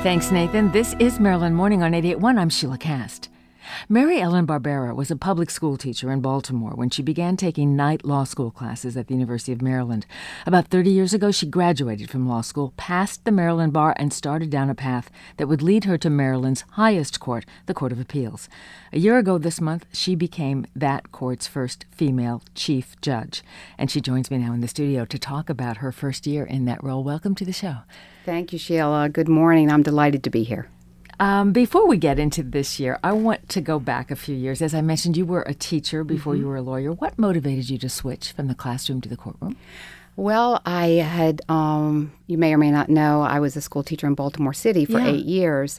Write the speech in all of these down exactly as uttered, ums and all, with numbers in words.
Thanks, Nathan. This is Maryland Morning on eighty-eight point one. I'm Sheila Cast. Mary Ellen Barbera was a public school teacher in Baltimore when she began taking night law school classes at the University of Maryland. About thirty years ago, she graduated from law school, passed the Maryland bar, and started down a path that would lead her to Maryland's highest court, the Court of Appeals. A year ago this month, she became that court's first female chief judge. And she joins me now in the studio to talk about her first year in that role. Welcome to the show. Thank you, Sheila. Good morning. I'm delighted to be here. Um, before we get into this year, I want to go back a few years. As I mentioned, you were a teacher before mm-hmm. you were a lawyer. What motivated you to switch from the classroom to the courtroom? Well, I had, um, you may or may not know, I was a school teacher in Baltimore City for yeah. eight years.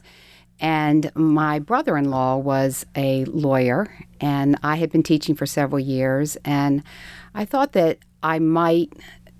And my brother-in-law was a lawyer, and I had been teaching for several years. And I thought that I might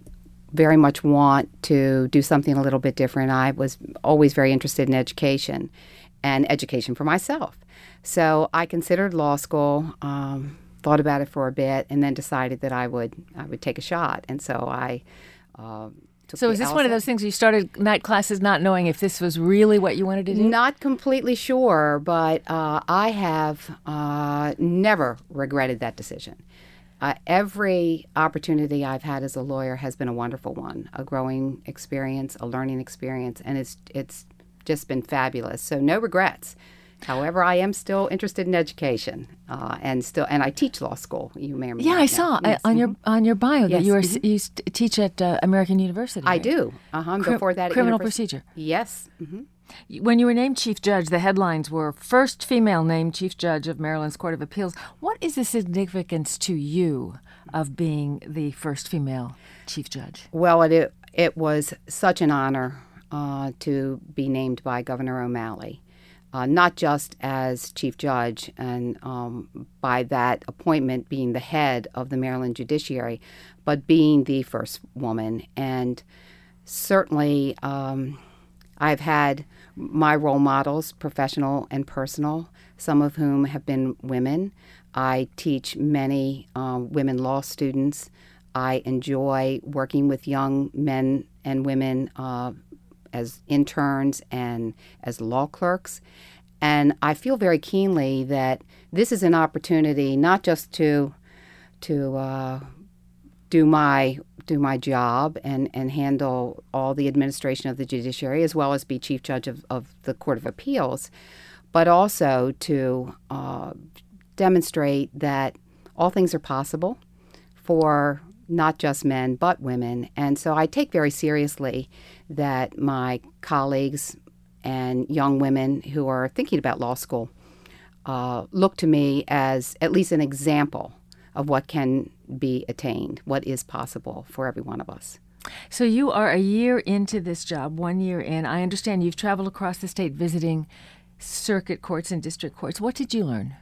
very much want to do something a little bit different. I was always very interested in education and education for myself. So I considered law school, um, thought about it for a bit, and then decided that I would I would take a shot. And so I uh, took So the is this LSAT. one of those things where you started night classes not knowing if this was really what you wanted to do? Not completely sure, but uh, I have uh, never regretted that decision. Uh, every opportunity I've had as a lawyer has been a wonderful one, a growing experience, a learning experience, and it's it's just been fabulous. So no regrets. However, I am still interested in education, uh, and still, and I teach law school. You may or may yeah, not I know. saw Yes. uh, on Mhm. your on your bio that Yes. you are Mhm. you st- teach at uh, American University. I right? do. Uh-huh. Cri- Before that, at criminal university. procedure. Yes. Mm-hmm. When you were named Chief Judge, the headlines were First Female Named Chief Judge of Maryland's Court of Appeals. What is the significance to you of being the first female Chief Judge? Well, it it was such an honor uh, to be named by Governor O'Malley, uh, not just as Chief Judge, and um, by that appointment being the head of the Maryland judiciary, but being the first woman. And certainly, um, I've had my role models, professional and personal, some of whom have been women. I teach many um, women law students. I enjoy working with young men and women uh, as interns and as law clerks. And I feel very keenly that this is an opportunity not just to to uh, do my do my job and, and handle all the administration of the judiciary, as well as be Chief Judge of, of the Court of Appeals, but also to uh, demonstrate that all things are possible for not just men, but women. And so I take very seriously that my colleagues and young women who are thinking about law school uh, look to me as at least an example of what can be attained, what is possible for every one of us. So you are a year into this job, one year in. I understand you've traveled across the state visiting circuit courts and district courts. What did you learn?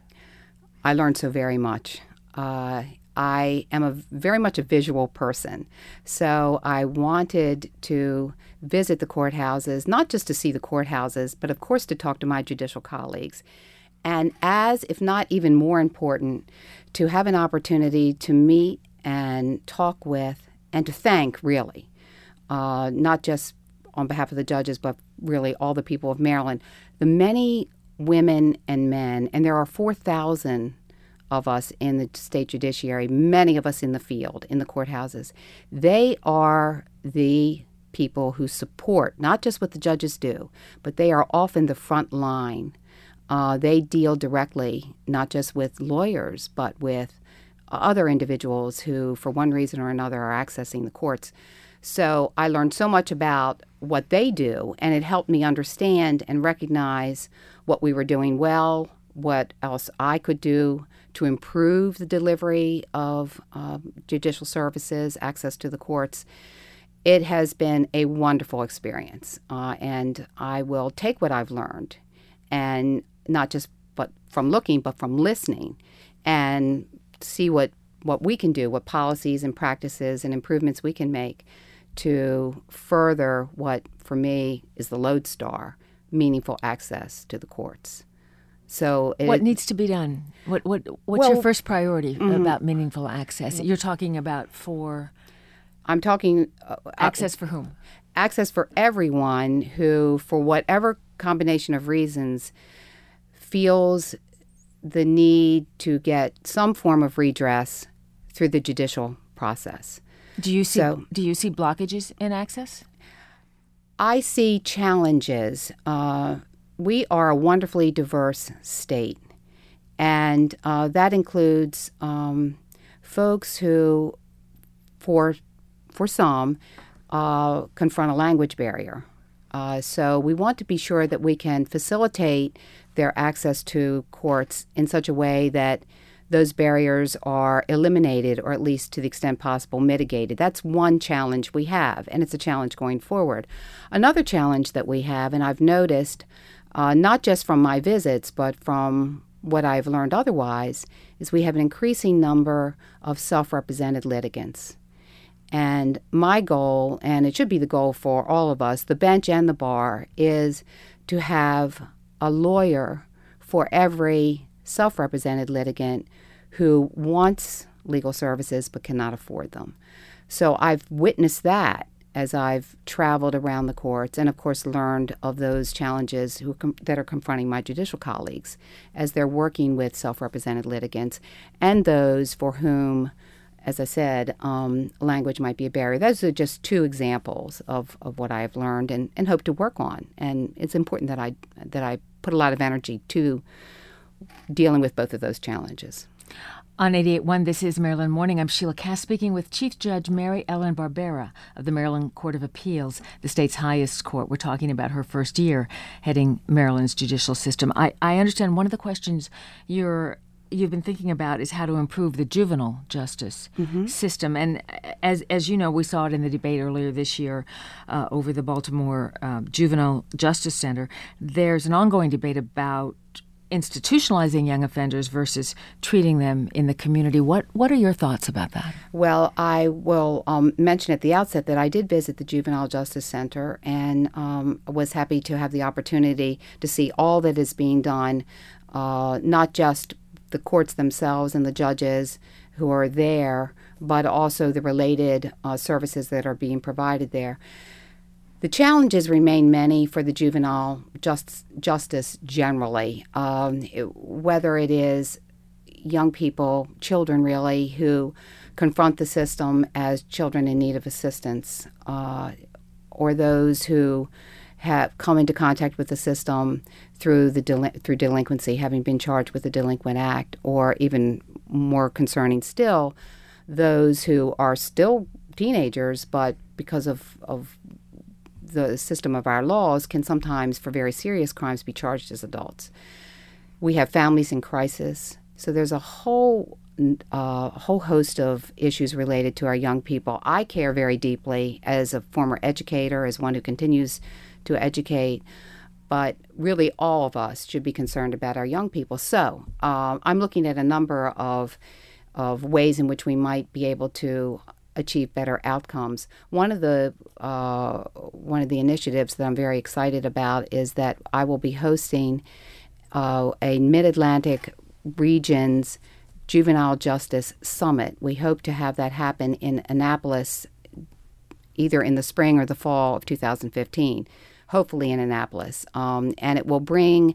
I learned so very much. Uh, I am a very much a visual person, so I wanted to visit the courthouses, not just to see the courthouses, but of course to talk to my judicial colleagues. And as, if not even more important, to have an opportunity to meet and talk with and to thank, really, uh, not just on behalf of the judges, but really all the people of Maryland, the many women and men, and there are four thousand of us in the state judiciary, many of us in the field, in the courthouses. They are the people who support not just what the judges do, but they are often the front line. Uh, they deal directly, not just with lawyers, but with other individuals who, for one reason or another, are accessing the courts. So I learned so much about what they do, and it helped me understand and recognize what we were doing well, what else I could do to improve the delivery of uh, judicial services, access to the courts. It has been a wonderful experience, uh, and I will take what I've learned, and not just but from looking, but from listening, and see what, what we can do, what policies and practices and improvements we can make to further what, for me, is the lodestar, meaningful access to the courts. So it, what needs to be done? What what what's well, your first priority mm-hmm. about meaningful access? You're talking about for I'm talking uh, access for whom? Access for everyone who, for whatever combination of reasons, feels the need to get some form of redress through the judicial process. Do you see So- do you see blockages in access? I see challenges. Uh, we are a wonderfully diverse state, and uh, that includes um, folks who, for for some, uh, confront a language barrier. Uh, so we want to be sure that we can facilitate their access to courts in such a way that those barriers are eliminated, or at least to the extent possible mitigated. That's one challenge we have, and it's a challenge going forward. Another challenge that we have, and I've noticed, uh, not just from my visits, but from what I've learned otherwise, is we have an increasing number of self-represented litigants. And my goal, and it should be the goal for all of us, the bench and the bar, is to have a lawyer for every self-represented litigant who wants legal services but cannot afford them. So I've witnessed that as I've traveled around the courts, and of course learned of those challenges who com- that are confronting my judicial colleagues as they're working with self-represented litigants and those for whom, as I said, um, language might be a barrier. Those are just two examples of, of what I have learned and, and hope to work on. And it's important that I that I put a lot of energy to dealing with both of those challenges. On eighty-eight point one, this is Maryland Morning. I'm Sheila Cass speaking with Chief Judge Mary Ellen Barbera of the Maryland Court of Appeals, the state's highest court. We're talking about her first year heading Maryland's judicial system. I, I understand one of the questions you're you've been thinking about is how to improve the juvenile justice mm-hmm. system. And as as you know, we saw it in the debate earlier this year uh, over the Baltimore uh, Juvenile Justice Center. There's an ongoing debate about institutionalizing young offenders versus treating them in the community. What what are your thoughts about that? Well, I will um, mention at the outset that I did visit the Juvenile Justice Center and um, was happy to have the opportunity to see all that is being done, uh, not just the courts themselves and the judges who are there, but also the related uh, services that are being provided there. The challenges remain many for the juvenile just, justice generally, um, it, whether it is young people, children really, who confront the system as children in need of assistance, uh, or those who have come into contact with the system through the del- through delinquency, having been charged with a delinquent act, or even more concerning still, those who are still teenagers, but because of, of the system of our laws can sometimes, for very serious crimes, be charged as adults. We have families in crisis. So there's a whole uh, whole host of issues related to our young people. I care very deeply as a former educator, as one who continues to educate, but really all of us should be concerned about our young people. So uh, I'm looking at a number of of ways in which we might be able to achieve better outcomes. One of the uh, one of the initiatives that I'm very excited about is that I will be hosting uh, a Mid-Atlantic Region's Juvenile Justice Summit. We hope to have that happen in Annapolis either in the spring or the fall of two thousand fifteen, hopefully in Annapolis. Um, and it will bring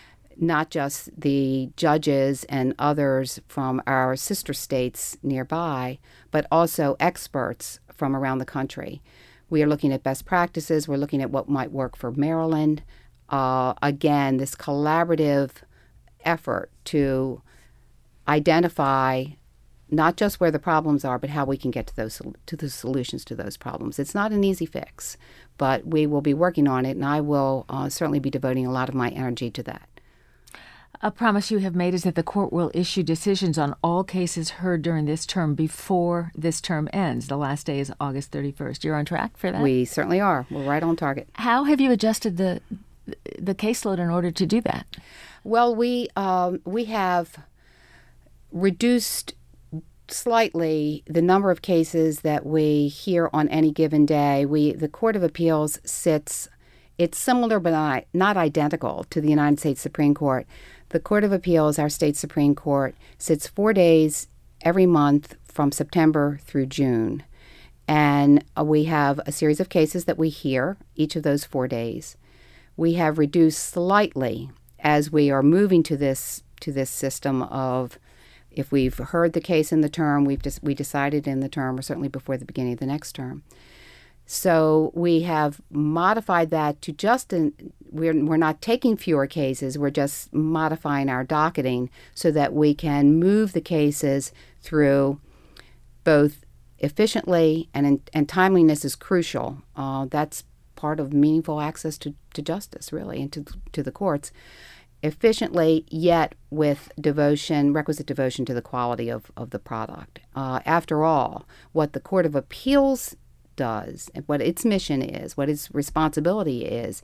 not just the judges and others from our sister states nearby, but also experts from around the country. We are looking at best practices. We're looking at what might work for Maryland. Uh, again, this collaborative effort to identify not just where the problems are, but how we can get to those to the solutions to those problems. It's not an easy fix, but we will be working on it, and I will uh, certainly be devoting a lot of my energy to that. A promise you have made is that the court will issue decisions on all cases heard during this term before this term ends. The last day is August thirty-first. You're on track for that? We certainly are. We're right on target. How have you adjusted the the caseload in order to do that? Well, we um, we have reduced slightly the number of cases that we hear on any given day. We the Court of Appeals sits. It's similar but not, not identical to the United States Supreme Court. The Court of Appeals, our state Supreme Court, sits four days every month from September through June. And uh, we have a series of cases that we hear each of those four days. we have reduced slightly as we are moving to this to this system of, if we've heard the case in the term, we've just we decided in the term, or certainly before the beginning of the next term. So we have modified that to just, in, we're, we're not taking fewer cases, we're just modifying our docketing so that we can move the cases through both efficiently, and, and timeliness is crucial. Uh, that's part of meaningful access to, to justice, really, and to, to the courts. Efficiently, yet with devotion, requisite devotion to the quality of, of the product. Uh, after all, what the Court of Appeals does, and what its mission is, what its responsibility is,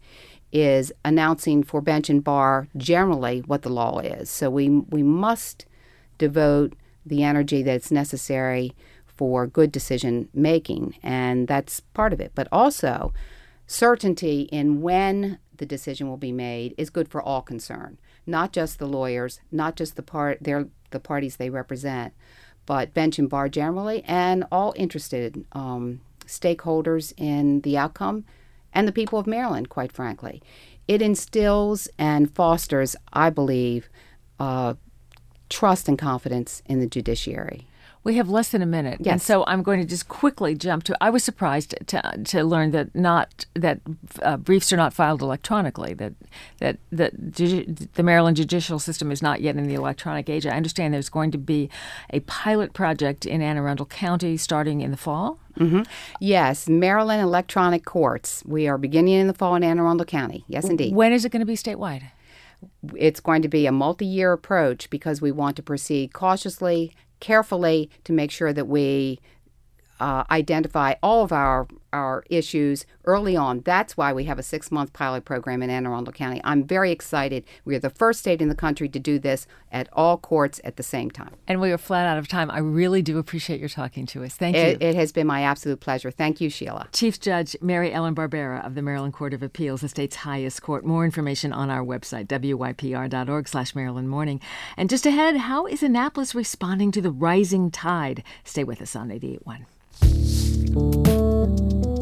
is announcing for bench and bar generally what the law is. So we we must devote the energy that's necessary for good decision making, and that's part of it. But also, certainty in when the decision will be made is good for all concerned, not just the lawyers, not just the part they're the parties they represent, but bench and bar generally, and all interested um, stakeholders in the outcome, and the people of Maryland, quite frankly. It instills and fosters, I believe, uh, trust and confidence in the judiciary. We have less than a minute, yes. And so I'm going to just quickly jump to. I was surprised to to learn that not that uh, briefs are not filed electronically. That that that the Maryland judicial system is not yet in the electronic age. I understand there's going to be a pilot project in Anne Arundel County starting in the fall. Mm-hmm. Yes, Maryland electronic courts. We are beginning in the fall in Anne Arundel County. Yes, indeed. When is it going to be statewide? It's going to be a multi-year approach because we want to proceed cautiously, carefully, to make sure that we uh, identify all of our, our issues early on. That's why we have a six-month pilot program in Anne Arundel County. I'm very excited. We are the first state in the country to do this at all courts at the same time. And we are flat out of time. I really do appreciate your talking to us. Thank it, you. It has been my absolute pleasure. Thank you, Sheila. Chief Judge Mary Ellen Barbera of the Maryland Court of Appeals, the state's highest court. More information on our website, W Y P R dot org slash Maryland Morning. And just ahead, how is Annapolis responding to the rising tide? Stay with us on eighty-eight point one.